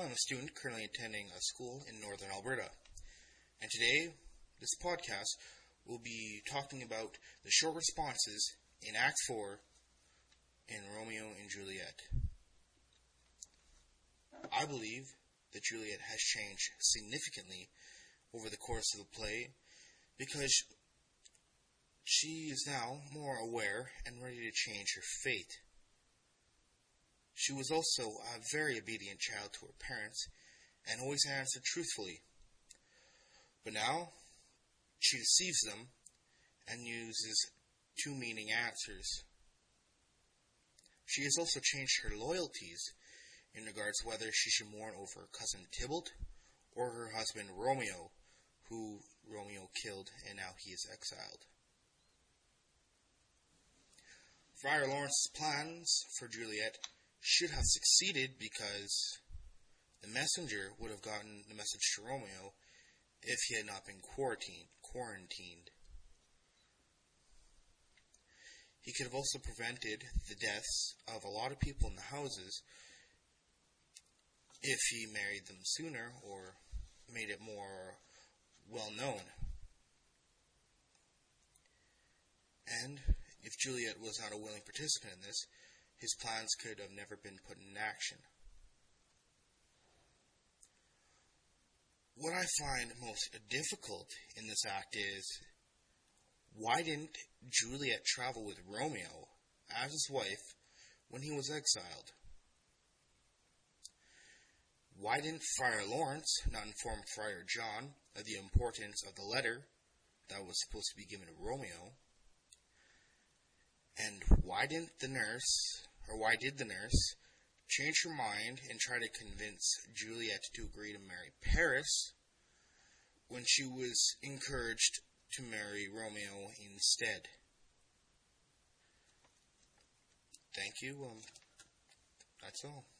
I'm a student currently attending a school in northern Alberta. And today, this podcast will be talking about the short responses in Act 4 in Romeo and Juliet. I believe that Juliet has changed significantly over the course of the play because she is now more aware and ready to change her fate. She was also a very obedient child to her parents and always answered truthfully. But now, she deceives them and uses two-meaning answers. She has also changed her loyalties in regards to whether she should mourn over her cousin Tybalt or her husband Romeo, who Romeo killed and now he is exiled. Friar Lawrence's plans for Juliet should have succeeded because the messenger would have gotten the message to Romeo if he had not been quarantined. He could have also prevented the deaths of a lot of people in the houses if he married them sooner or made it more well known. And if Juliet was not a willing participant in this, his plans could have never been put in action. What I find most difficult in this act is, why didn't Juliet travel with Romeo as his wife when he was exiled? Why didn't Friar Lawrence not inform Friar John of the importance of the letter that was supposed to be given to Romeo? And why did the nurse change her mind and try to convince Juliet to agree to marry Paris when she was encouraged to marry Romeo instead? Thank you. That's all.